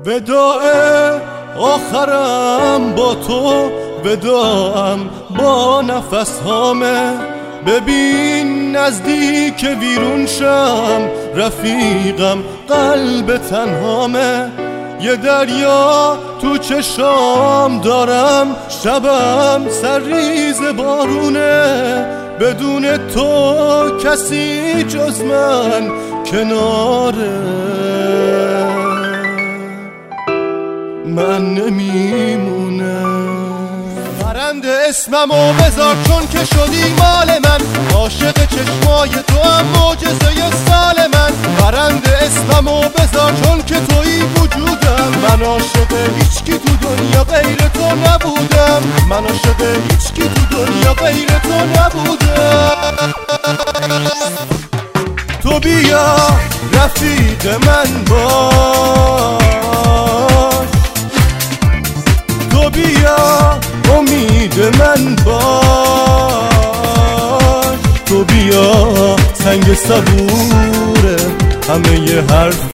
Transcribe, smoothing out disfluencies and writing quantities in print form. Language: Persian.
وداع آخرم با تو، وداعم با نفس هامه. ببین نزدیک ویرون شم، رفیقم قلب تنهامه. یه دریا تو چشام دارم، شبم سرریز بارونه. بدون تو کسی جز من کناره من نمیمونه. پرنده اسممو بذار چون که شدی مال من، عاشق چشمای تو هم معجزه سال من. پرنده اسممو بذار چون که تویی وجودم، من عاشق هیچکی تو دنیا غیر تو نبودم. من عاشق هیچکی تو دنیا غیر تو نبودم. تو بیا رفیق من باش، تو بیا امید من باش. تو بیا سنگ صبوره همه ی حرف